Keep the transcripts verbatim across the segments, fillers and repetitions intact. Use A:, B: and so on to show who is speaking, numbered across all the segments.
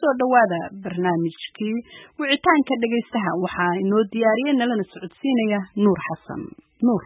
A: soo dhawaada barnaamijkii wicitaanka dhagaystaha waxaa inoo diyaariyay nalana socodsiinaya Nuur Xasan Nuur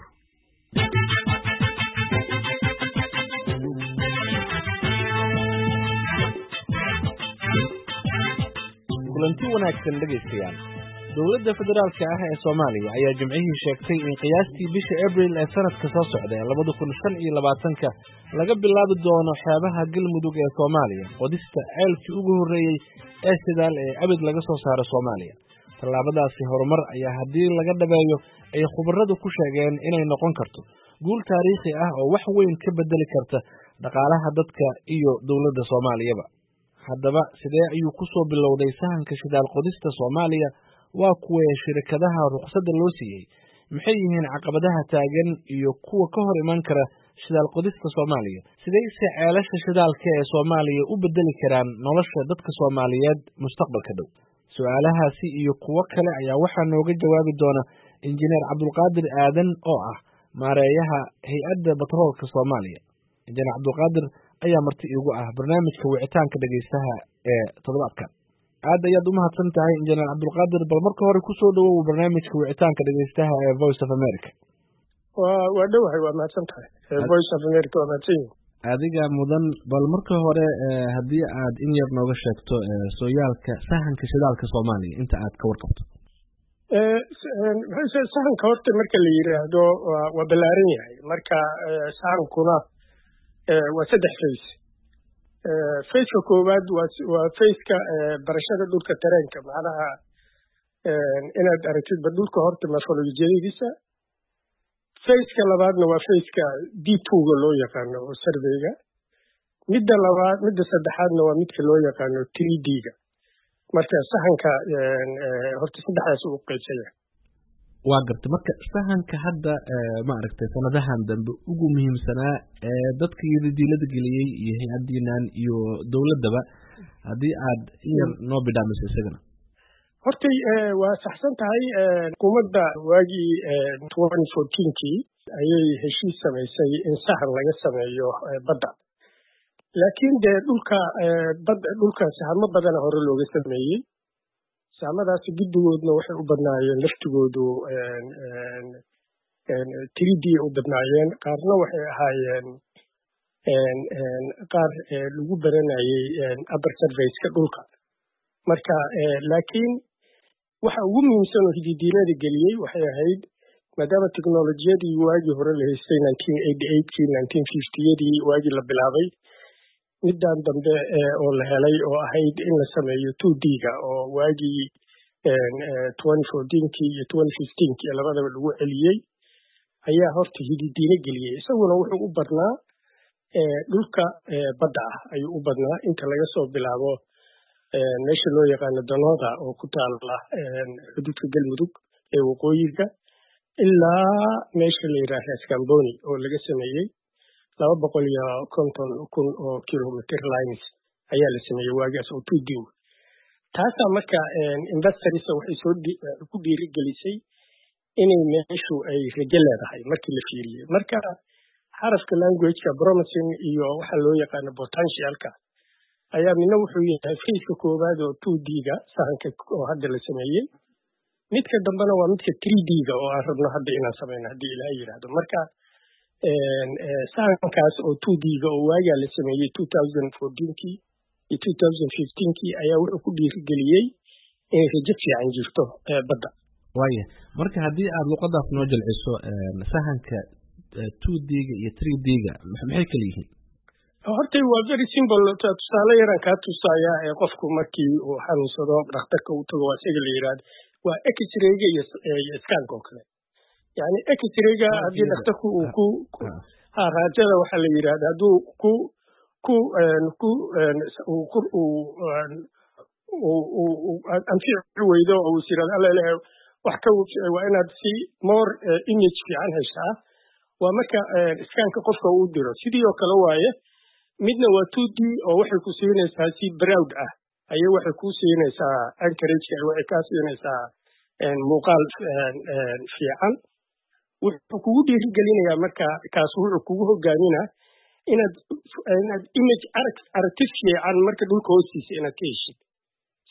B: kulanti wanaagsan dhagaystayaal dowladda federaalka ah ee Soomaaliya ayaa jimcihii sheegtay in qiyaastii bisha April ee sanadka soo socda laba kun shan iyo labaatan ka laga bilaabi doono xeebaha galmudug ee Soomaaliya qodista ceelkii ugu horeeyay ee sidaal ee abid laga soo saaro Soomaaliya tallaabadaasi horumar ayaa haddii laga dhabeeyo ay khubaradu ku sheegeen inay noqon karto guul taariikhi ah oo wax weyn ka bedeli karta dhaqaalaha dadka iyo dowladda Soomaaliyaba haddaba sidee ayuu ku soo bilowday sahanka shidaal qodista Soomaaliya waa kuwa shirkadaha ruqsadda loo siiyay maxay yihiin caqabadaha taagan iyo kuwa ka hor iman kara shidaal qodista Soomaaliya sidee si ceelasha shidaalka ee Soomaaliya u bedeli karaan nolosha dadka Soomaaliyeed mustaqbalka dhow su'aalahaasi iyo kuwa kale ayaa waxaa nooga jawaabi doona injineer Cabdulqaadir Aadan oo ah maareeyaha hay'adda batroolka Soomaaliya injineer Cabdulqaadir ayaa marti iigu ah barnaamijka wicitaanka dhagaystaha ee toddobaadkan aad ayaad u mahadsan tahay injineer Cabdulqaadir bal marka hore ku soo dhawow barnaamijka wicitaanka dhagaystaha ee Voice of America
C: waa waa dhawahay waa mahadsan tahay Voice of America waa mahadsan
B: adiga mudan bal marka hore haddii aad in yar nooga sheegto sooyaalka sahanka shidaalka Soomaaliya inta aad ka warqabto
C: ee sahanka horta marka la yiraahdo waa balaaran yahay marka sahankuna waa saddex phase phase koowaad waa phase-ka barashada dhulka tareenka macnaha inaad aragtid dhulka horta morphology-diisa phase-ka labaadna waa phase-ka D two-ga loo yaqaano oo survey-ga midda labaad midda saddexaadna waa midka loo yaqaano three D-ga marka sahanka horta saddexdaas uu qaybsaya
B: waa gartay marka sahanka hadda ma aragtay sanadahan dambe ugu muhiimsanaa ee dadka yidilada geliyay iyo hay'adiinan iyo dawladaba hadii aad yar noo bidhaamiso isagana
C: horta waa saxsan tahay hukuumadda waagii twenty fourteen-kii ayay heshiis samaysay in sahan laga sameeyo badda laakiin dee dhulka badda dhulka sahamo badan hore looga sameeyey saamadaas guddigoodna waxay u badnaayeen laftigoodu three D u badnaayeen qaarna waxay ahaayeen qaar lagu baranayay upper surface-ka dhulka marka laakiin waxa ugu muhiimsan oo hididiinada geliyey waxay ahayd maadaama teknolojiyadii waagii hore la haystay nineteen eighty-eight-kii nineteen fifty-yadii waagii la bilaabay middan dambe oo la helay oo ahayd in la sameeyo two D-ga oo waagii twenty fourteen-kii iyo twenty fifteen-kii labadaba lagu celiyey ayaa horta hididiine geliyey isaguna wuxuu u badnaa dhulka badda ah ayuu u badnaa inta laga soo bilaabo meesha loo yaqaano Danooda oo ku taala xuduudka galmudug ee waqooyiga ilaa meesha la yiraahdo Iskamboni oo laga sameeyey laba boqol iyo konton kun oo kilometer lines ayaa la sameeyey waagaas oo two D taasaa marka investors waxay soo ku dhiirigelisay inay meeshu ay rajo leedahay markii la fiiriyey marka xarafka language-ka promising iyo waxa loo yaqaano potential-ka ayaa midna wuxuu yahay phase-ka koowaad oo two D-ga sahanka oo hadda la sameeyey midka dambena waa midka three D-ga oo aan rabno hadda inaan sameyno haddii ilaahay yidhaahdo marka sahankaas oo two D-ga oo waagaa la sameeyey two thousand fourteen-kii iyo two thousand fifteen-kii ayaa wuxuu ku dhiirigeliyey inay rajo fiican jirto badda
B: waaya marka haddii aad luqadaas noo jalciso sahanka two D-ga iyo three D-ga maxay kala yihiin
C: horta waa very simple tusaale yaraan kaa tusaya ee qofku markii uu xanuunsado dhakhtarka uu tago waa isaga la yiraahdo waa x-ray-ga iyo scan-ka oo kale yani x-ray-ga haddii dhakhtarku uu ku ha raajada waxaa la yiraahdaa hadduu ku ku ku uu anfici weydo oo uu yiraahdo alla ilaahay wax ka waa inaad si more image fiican heshaa waa marka scan-ka qofka uu diro sidii oo kale waaye midna waa two D oo waxay ku siinaysaa si broad ah ayay waxay ku siinaysaa anchorage waxay ka siinaysaa muuqaal fiican wuxuu kugu dhiirigelinayaa marka kaas wuxuu kugu hogaaminaa inaad inaad image arag aragti fiican marka dhulka hoostiisa inaad ka heshid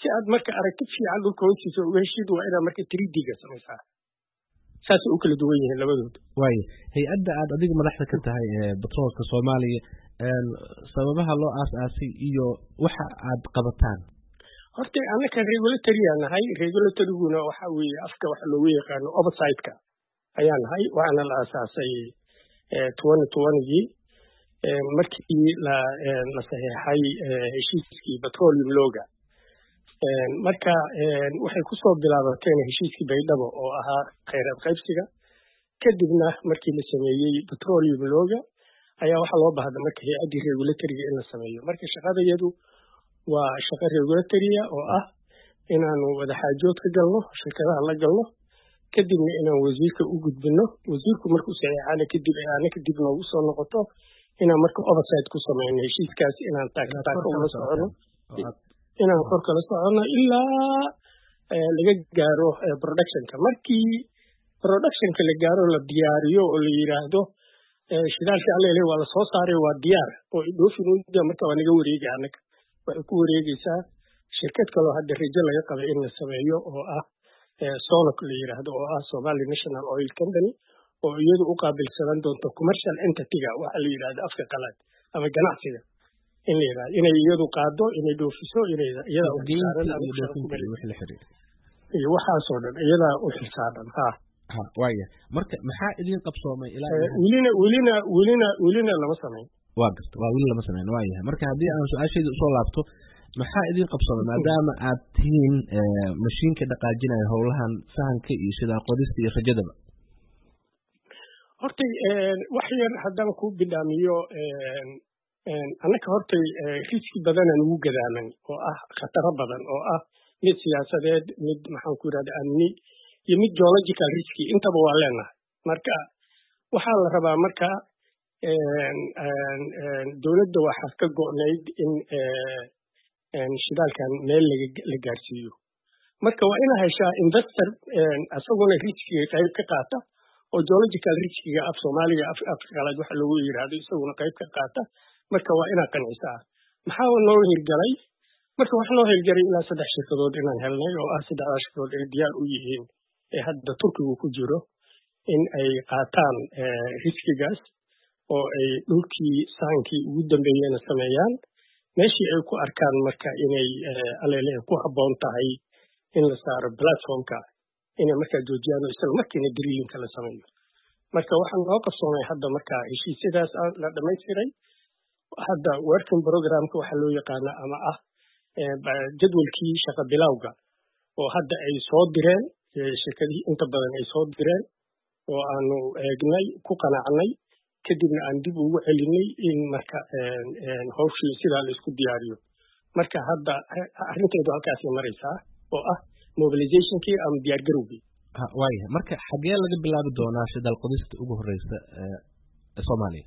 C: si aad marka aragti fiican dhulka hoostiisa uga heshid waa inaad marka three D ga samaysaa saasay u kala duwan yihiin labadooda
B: waaye hay-adda aad adiga madaxda ka tahay ee batroolka soomaaliya sababaha loo aas-aasay iyo waxa aad qabataan
C: horta annaka regulatory-aa nahay regulatoryguna waxa weeye afka waxa loogu yaqaano oversight-ka ayaa nahay waxaana la aasaasay twenty twentygii markii la la saxeexay heshiiskii petroleum lawga marka waxay ku soo bilaabateen heshiiskii baydhabo oo ahaa kheyraad qaybsiga kadibna markii la sameeyey petroleum lawga ayaa waxaa loo baahda marka hay-addii regulatoryga in la sameeyo marka shaqadayadu waa shaqo regulatory-a oo ah inaanu wadaxaajood ka galno shirkadaha la galno kadibna inaan wasiirka u gudbino wasiirku markuu saxeexana kadib ay aana kadib noogu soo noqoto inaan marka oversight ku sameyno heshiiskaas inaan taagtaako ula socono inaan kor kala socono ilaa laga gaaro productionka markii productionka la gaaro la diyaariyo oo la yiraahdo shidaalka allele waa la soo saaray waa diyaar oo idhoofinooda marka waa naga wareegi annaga waxay ku wareegaysaa shirkad kaloo hadda rajo laga qabay in la sameeyo oo ah sonoc la yiraahdo oo ah Somali National Oil Company oo iyadu u qaabilsan doonto commercial entity-ga waxa la yiraahdo afka qalaad ama ganacsiga in la yiraahdo inay iyadu qaado inay dhoofiso inay iyada u xilsaaran iyo waxaasoo dhan iyada u xilsaaran ha
B: ha waaya marka maxaa idin qabsoomay ilaa
C: welina welina welina welina lama sameyn
B: waa garta waa weli lama sameyn waaya marka haddii aan su-aashayda usoo laabto maxaa idin qabsoomay maadaama aad tihiin mashiinka dhaqaajinaya howlahan sahanka iyo sidaa qodista iyo rajadaba
C: hortay wax yar haddaan ku bilaamiyo annaka hortay riski badanaan ugu gadaaman oo ah khataro badan oo ah mid siyaasadeed mid maxaan ku yidhahda amni iyo mid geological riski intaba waa leenahay marka waxaa la rabaa marka dowladda waxaa ka go'nayd in shidaalkan meel la gaarsiiyo marka waa inaa heshaa investor asaguna riskiga qayb ka qaata oo geological riskiga af soomaaliga afka qalaad waxa loogu yiraahdo isaguna qayb ka qaata marka waa inaa qancisaa maxaa noo hirgalay marka wax noo hirgalay ilaa saddex shirkadood inaan helnay oo ah saddexdaa shirkadood ay diyaar u yihiin ee hadda turkigu ku jiro in ay qaataan riskigaas oo ay dhulkii saankii ugu dambeeyena sameeyaan meeshii ay ku arkaan marka inay alele ku habboon tahay in la saaro platformka inay markaa joojiyaan oo isla markiina drillinka la sameeyo marka waxaan noo qabsoomay hadda marka heshiisyadaas la dhamaystiray hadda working programka waxaa loo yaqaana ama ah jadwalkii shaqa bilowga oo hadda ay soo direen shirkadihii inta badan ay soo direen oo aanu eegnay ku qanacnay kadibna aan dib ugu celinay in marka hawshii sidaa la isku diyaariyo marka hadda arrinteedu halkaasay maraysaa oo ah mobilizationkii ama diyaargarowgii
B: waaya marka xagee laga bilaabi doonaa shidaal qodista ugu horeysa ee soomaaliya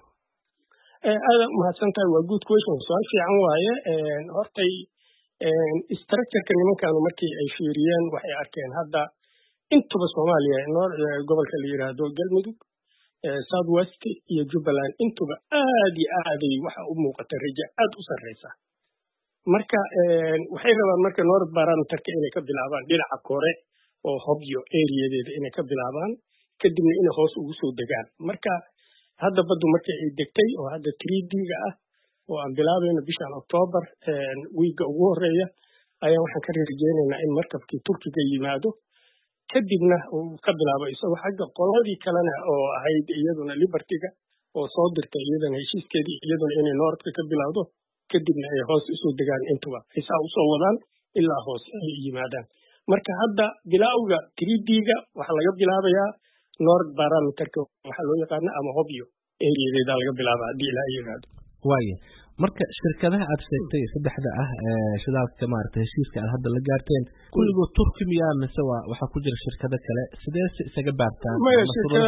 C: aada mahadsan tahay waa good question su-aal fiican waaye hortay structureka nimankaanu markii ay fiiriyeen waxay arkeen hadda intuba soomaaliya gobolka la yiraahdo galmudug south west iyo jubbaland intuba aad iyo aaday waxa u muuqata rajo aad u sarreysa marka waxay rabaan marka north barometerka inay ka bilaabaan dhinaca kore oo hobyo areadeeda inay ka bilaabaan kadibna inay hoos ugu soo degaan marka hadda baddu markii ay degtay oo hadda three D-ga ah oo aan bilaabayno bishan octoobar wiigga ugu horeeya ayaa waxaan ka rajeynaynaa in markabkii turkiga yimaado kadibna uu ka bilaabo isagoo xagga qoladii kalena oo ahayd iyaduna libertyga oo soo dirtay iyadana heshiiskeedii iyaduna inay noordka ka bilowdo kadibna ay hoos usoo degaan intuba xisaa usoo wadaan ilaa hoos ay yimaadaan marka hadda bilowga three D-ga waxaa laga bilaabayaa north barometerka waxaa loo yaqaana ama hobyo areadeeda laga bilaaba haddii ilaa yiraahdo
B: waaya marka shirkadaha aad sheegtay saddexda ah shidaalka maaragtay heshiiska aad hadda la gaarteen kulligood turki miyaa mise waa waxaa ku jira shirkado kale sidee isaga baartaan
C: maya shirkada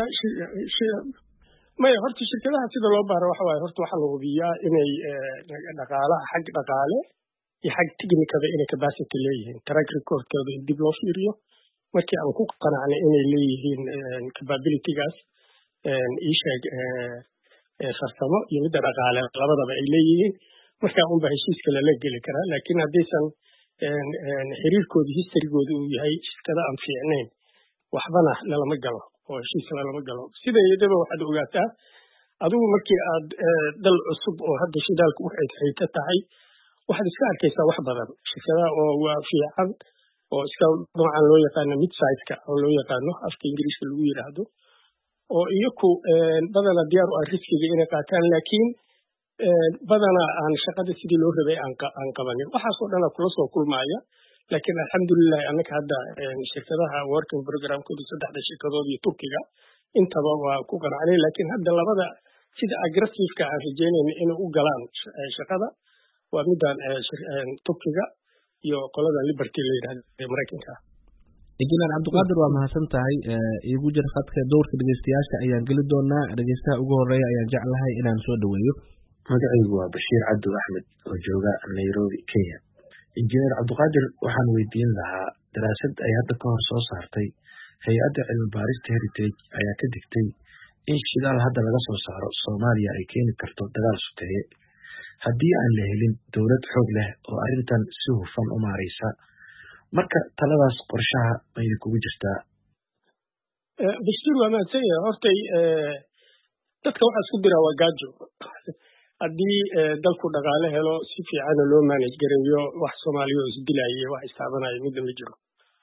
C: maya horta shirkadaha sida loo baaro waxa waaye horta waxaa la hubiyaa inay dhaqaalaha xag dhaqaale iyo xag technicada inay capacity leeyihiin track recordkooda in dib loo fiiriyo markii aan ku qanacnay inay leeyihiin capabilitygaas iisheeg farsamo iyo midda dhaqaale labadaba ay leeyihiin markaa unba heshiiska lala geli karaa laakiin haddaysan xiriirkooda historygooda uu yahay shirkado aan fiicnayn waxbana lalama galo oo heshiis lalama galo sideedaba waxaad ogaataa adigu markii aad dal cusub oo hadda shidaalka u xigxigta tahay waxaad iska arkaysaa wax badan shirkadaha oo waa fiican oo iska noocan loo yaqaano mid sizeka oo loo yaqaano afka ingiriiska lagu yidhaahdo oo iyaku badana diyaar u ah riskiga inay qaataan laakiin badana aan shaqada sidii loo rabay aan qabanin waxaasoo dhanaa kula soo kulmaaya laakiin alxamdulilah annaka hadda shirkadaha working programkooda saddexda shirkadood iyo turkiga intaba waa ku qanacnay laakiin hadda labada sida aggressiveka aan rajeynayna inay u galaan shaqada waa midaan turkiga iyo qolada liberty la yidhahdo ee maraykanka
B: injineer cabdiqaadir waa mahadsan tahay iigu jir khadka dowrka dhegeystayaasha ayaan geli doonaa dhegeystaha ugu horeeya ayaan jeclahay inaan soo dhaweeyo
D: magacaygu waa bashiir cabdi axmed oo jooga nairobi kenya injineer cabdiqaadir waxaan weydiin lahaa daraasad ay hadda ka hor soo saartay hay-adda cilmi baarista heritage ayaa ka digtay in shidaal hadda laga soo saaro soomaaliya ay keeni karto dagaal suteeye haddii aan la helin dowlad xoog leh oo arrintan si hufan u maaraysa marka taladaas qorshaha mayna kugu jirtaa
C: bashiir waa mahadsan yahay hortay dadka waxaa isku diraa waa gaajo haddii dalku dhaqaale helo si fiicana loo manage gareeyo wax soomaaliya oo isdilaye wax istaabanaya midna ma jiro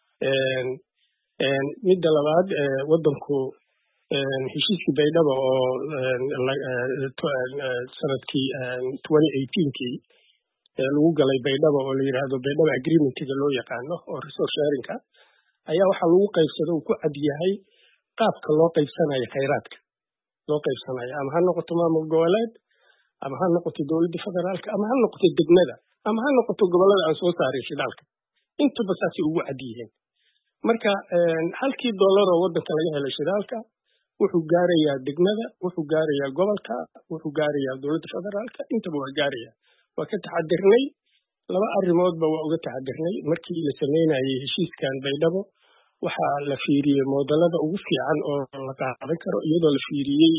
C: midda labaad waddanku heshiiskii baydhaba oo sanadkii twenty eighteenkii lagu galay baydhaba oo la yidhaahdo baydhaba agreementiga loo yaqaano oo resource sharinka ayaa waxaa lagu qaybsado uu ku cad yahay qaabka loo qaybsanayo khayraadka loo qaybsanayo ama ha noqoto maamul goboleed ama ha noqoto dowladda federaalka ama ha noqoto degmada ama ha noqoto gobollada aan soo saarin shidaalka intaba saasay ugu cad yihiin marka halkii dollar oo waddanka laga helo shidaalka wuxuu gaarayaa degmada wuxuu gaarayaa gobolka wuxuu gaarayaa dowladda federaalka intaba waa gaaraya waa ka taxadirnay laba arrimoodba waa uga taxadirnay markii la samaynayay heshiiskan baydhabo waxaa la fiiriyey moodalada ugu fiican oo la qaadan karo iyadoo la fiiriyey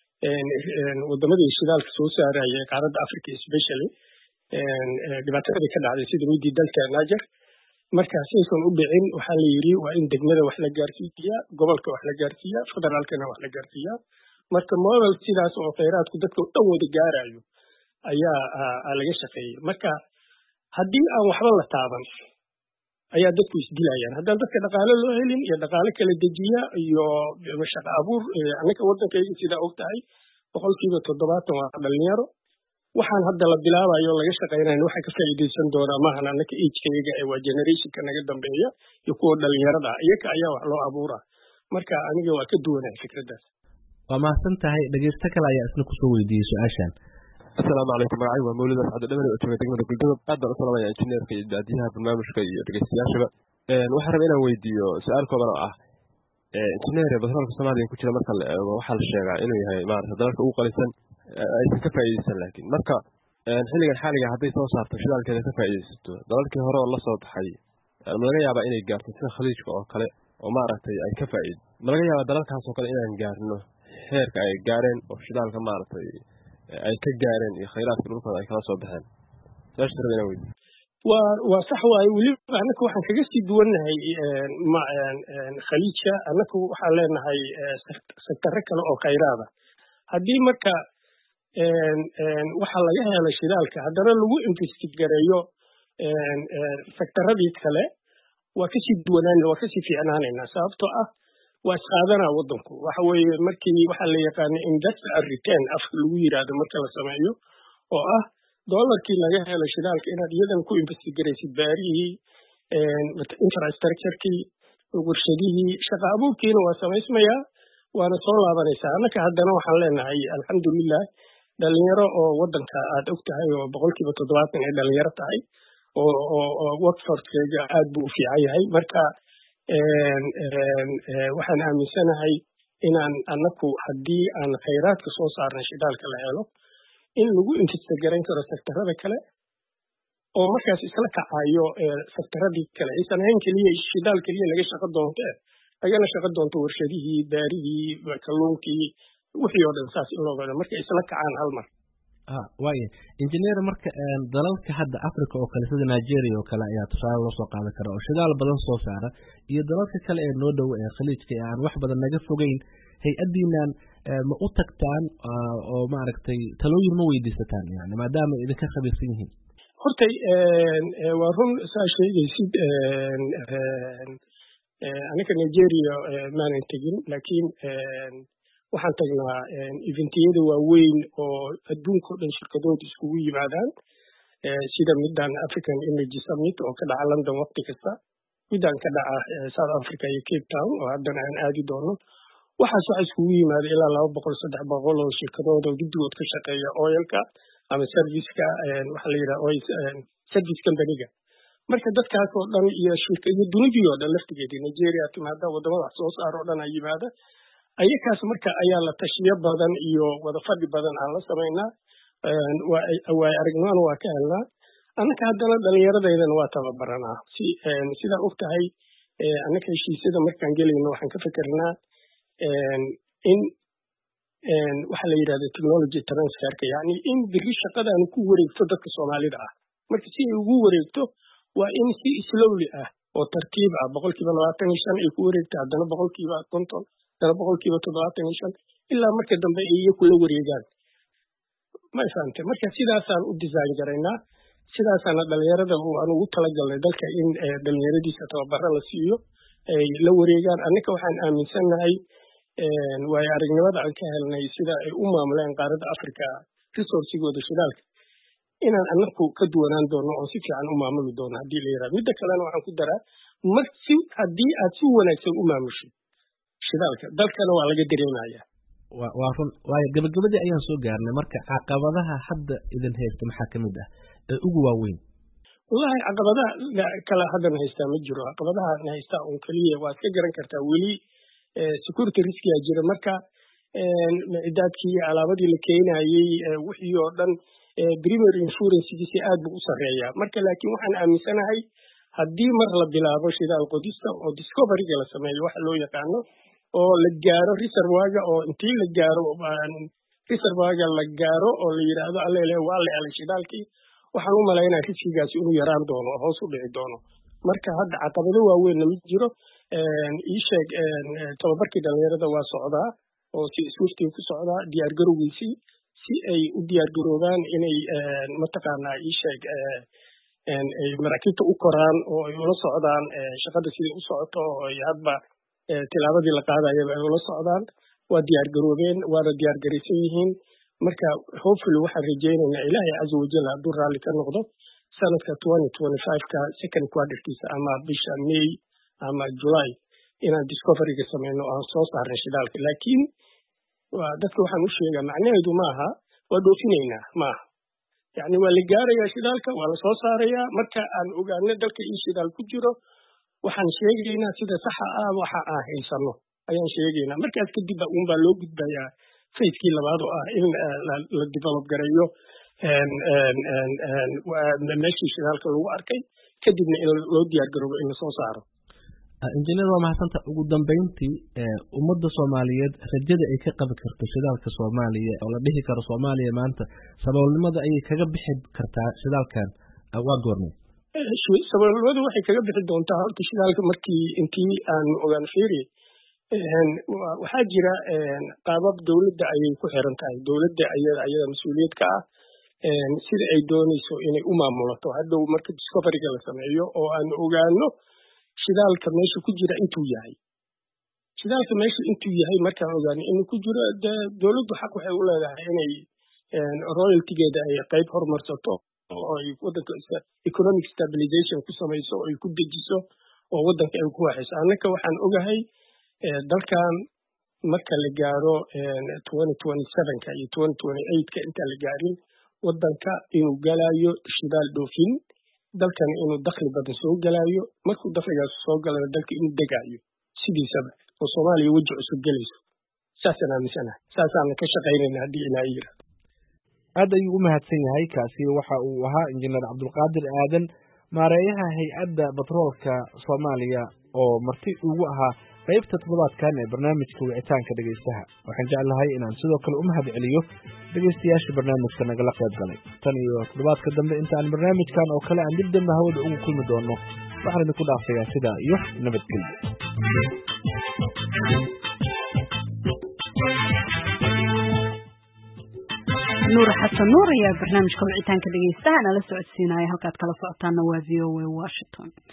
C: wadamadii shidaalka soo saaraya ee qaaradda africa especially dhibaatadii ka dhacday sida midii dalka niger markaasaysan u dhicin waxaa la yidhi waa in degmada wax la gaarsiiyaa gobolka wax la gaarsiiyaa federaalkana wax la gaarsiiyaa marka model sidaas oo khayraadku dadka dhan wada gaarayo ayaa laga shaqeeyey marka haddii aan waxba la taaban ayaa dadku isdilayaan haddaan dadka dhaqaale loo helin iyo dhaqaale kala dejiya iyo shaqo abuur annaka waddankayga sidaa og tahay boqolkiiba toddobaatan waa dhalinyaro waxaan hadda la bilaabayo laga shaqaynayn waxa ka faa'iidaysan doonaa maahan annaka agekayga ee waa generationka naga dambeeya iyo kuwa dhalinyarada ah iyaga ayaa wax loo abuuraa marka aniga waa ka duwanahay fikraddaas
B: waa mahadsan tahay dhegeysto kale ayaa isna kusoo weydiiyey su-aashan
E: asalaamu calaykum magacay waa mawlid ascado dhamani oo jooga degmada guldudub aad baan u salamaya injineerka iyo daadiyaha barnaamijka iyo dhegeystayaashaba waxaan rabaa inaan weydiiyo su-aal kooban oo ah injineer batroolka soomaaliya ku jira marka la eego waxaa la sheegaa inuu yahay maarata dalalka ugu qalisan aysan ka faa'iidaysan laakiin marka xilligan xaaliga hadday soo saarto shidaalkeeda ka faa'iidaysato dalalkii hore oo la soo baxay ma laga yaabaa inay gaarto sida khaliijka oo kale oo maaragtay ay ka faa'iid ma laga yaabaa dalalkaas oo kale inaan gaarno heerka ay gaareen oo shidaalka maaragtay ay ka gaareen iyo khayraadka dhulkooda ay kala soo baxeen saasha rabaa inaan weydiiyo
C: waa waa sax waaye weliba annaka waxaan kaga sii duwannahay khaliijka annaka waxaan leenahay sektarro kale oo khayraada haddii marka waxaa laga hela shidaalka haddana lagu investigareeyo sektaradii kale waa kasii duwanaan waa kasii fiicnaanaynaa sababtoo ah waa isqaadanaa waddanku waxa weeye markii waxaa la yaqaana industrial return afka lagu yidhaahdo marka la sameeyo oo ah dollarkii laga helo shidaalka inaad iyadan ku investigaraysid baarihii infrastructurekii warshadihii shaqa abuurkiina waa samaysmayaa waana soo laabanaysaa annaka haddana waxaan leenahay alxamdulilah dhalinyaro oo waddanka aad og tahay oo boqolkiiba toddobaatan ay dhalinyaro tahay oo workforcega aad buu u fiican yahay marka waxaan aaminsanahay inaan annaku haddii aan khayraadka soo saarna shidaalka la helo in lagu investigarayn karo sektarada kale oo markaas isla kacayo sektaradii kale aysan ahayn keliya shidaal keliya laga shaqo doonto lagana shaqo doonto warshadihii baarihii kalluunkii wixii oo dhan saas in loo gado marka isla kacaan hal mar
B: ah waaye engineer marka dalalka hadda Africa oo kale sida Nigeria oo kale ayaa tusaale loo soo qaadan kara oo shidaal badan soo saara iyo dalalka kale ee noo dhow ee khaliijka aan wax badan naga fogeyn hay-adiinan ma u tagtaan oo maaragtay talooyin ma weydiisataan yani maadaama idinka khabiirsan yihiin
C: horta waa run saa sheegaysid aniga Nigeria maanan tegin laakiin waxaan tagnaa eventiyada waaweyn oo adduunka oo dhan shirkadooda iskugu yimaadaan sida middan African Energy Summit oo ka dhaca London waqti kasta middan ka dhaca South Africa iyo Cape Town oo haddana aan aadi doono waxaas waxa iskugu yimaada ilaa laba boqol saddex boqol oo shirkadooda oo guddigood ka shaqeeya oilka ama serviceka waxa la yidhaha oil service company-ga marka dadkaas oo dhan iyo shirkado dunidii oo dhan laftigeedii Nigeria timaada wadamada wax soo saar oo dhan ay yimaada ayakaas marka ayaa la tashiyo badan iyo wada fadhi badan aan la samaynaa waa aragnimana waa ka helnaa annaka haddana dhallinyaradaydan waa tababaranaa si sidaa og tahay annaka heshiisyada markaan gelayno waxaan ka fikernaa in waxa la yidhahda technology transferka yani in biri shaqadaanu ku wareegto dadka soomaalida ah marka si ay ugu wareegto waa in si slowly ah oo tartiib ah boqolkiiba labaatan iyo shan ay ku wareegto haddana boqolkiiba konton haddana boqolkiiba toddobaatan iyo shan ilaa marka dambe ay iyaku la wareegaan ma fahamtay marka sidaasaan u design garaynaa sidaasaana dhalinyarada aan ugu talagalnay dalka in dhalinyaradiisa tababaro la siiyo ay la wareegaan annaka waxaan aaminsannahay waayo aragnimada aan ka helnay sida ay u maamuleen qaaradda Africa resourcigooda shidaalka inaan annaku ka duwanaan doono oo si fiican u maamuli doono haddii la yidhahdo midda kalena waxaan ku daraa mar si haddii aad si wanaagsan u maamusho shidaalka dalkana waa laga dareemayaa
B: waa run waayo gabagabadii ayaan soo gaarnay marka caqabadaha hadda idin haysta maxaa ka mid ah ee ugu waaweyn
C: wallahi caqabadaha kale haddana haystaa ma jiro caqabadaha haystaa un keliya waad ka garan kartaa weli security riskiga jira marka micidaadkii alaabadii la keenayey wixii oo dhan primary insurancegiisi aad buu u sarreeyaa marka laakiin waxaan aaminsanahay haddii mar la bilaabo shidaal qodista oo discoveryga la sameeyo waxa loo yaqaano oo la gaaro reservoirga oo intii la gaaro reservoirga la gaaro oo la yidhaahdo allele waa la helay shidaalkii waxaan u malaynaa riskigaasi inuu yaraan doono oo hoos u dhici doono marka hadda caqabado waaweynna ma jiro ii sheeg tababarkii dhalinyarada waa socdaa oo si swiftii ku socdaa diyaargarowgiisii si ay u diyaargaroobaan inay mataqaanaa ii sheeg ay maraakiibta u koraan oo ay ula socdaan shaqada sidai u socoto oo ay hadba tilaabadii la qaadayaba ay ula socdaan waa diyaargaroobeen waana diyaargaraysan yihiin marka hopefully waxaan rajaynaynaa ilaahay caza wajal hadduu raalli ka noqdo sanadka twenty twenty five-ka second quarterkiisa ama bisha May ama July inaan discoveryga samayno aan soo saarno shidaalka laakiin dadka waxaan u sheegaa macnaheedu maaha waa dhoofinaynaa maaha yani waa la gaarayaa shidaalka waa la soo saarayaa marka aan ogaano dalka in shidaal ku jiro waxaan sheegaynaa sida saxa ah waxa aan haysano ayaan sheegaynaa markaas kadib uunbaa loo gudbayaa faydkii labaad oo ah in la develop gareeyo meeshii shidaalka lagu arkay kadibna in loo diyaargaroobo in lasoo saaro
B: injineer waa mahadsanta ugu dambeyntii ummadda Soomaaliyeed rajada ay ka qabi karto shidaalka Soomaaliya oo la dhihi karo Soomaaliya maanta saboolnimada ayay kaga bixi kartaa shidaalkan waa goornay
C: saboolnimadu waxay kaga bixi doontaa halka shidaalka markii intii aan ogaan fiiri waxaa jira qaabab dawladda ayay ku xiran tahay dawladda ayada ayada mas-uuliyad ka ah sida ay doonayso inay u maamulato hadhow marka discoveryga la sameeyo oo aan ogaano shidaalka meesha ku jira intuu yahay shidaalka meesha intuu yahay markaan ogaano inuu ku jiro dawladdu xaq waxay u leedahay inay royaltigeeda ay qayb horumarsato oo ay waddanka economic stabilization ku samayso oo ay ku dejiso oo waddanka ay ku waxayso annaka waxaan ogahay dalkan marka la gaaro twenty twenty seven-ka iyo twenty twenty eight-ka intaan la gaarin waddanka inuu galayo shidaal dhoofin dalkan inuu dakhli badan soo galaayo markuu dakhligaas soo galana dalka inuu degaayo sidiisaba oo Soomaaliya waji cusub galayso saasaan aaminsanahay saasaan ka shaqaynayna haddii ilaahay yiraahdo
B: aad ayuu u mahadsan yahay kaasi waxa uu ahaa injineer Cabdulqaadir Aadan maareeyaha hay'adda batroolka Soomaaliya oo marti ugu ahaa qaybta toddobaadkan ee barnaamijka wicitaanka dhegaystaha. waxaan jeclahay inaan sidoo kale u mahad celiyo dhegaystayaasha barnaamijka nagala qayb galay. tan iyo toddobaadka dambe intaan barnaamijkan oo kale aan dib dambe hawada ugu kulmi doono, waxaan idinku dhaafayaa sidaa iyo nabadgelyo.
A: nuur xasan nuur ayaa barnaamijka wicitaanka dhegaystaha nala socodsiinaya. halkaad kala socotaana waa v o a Washington.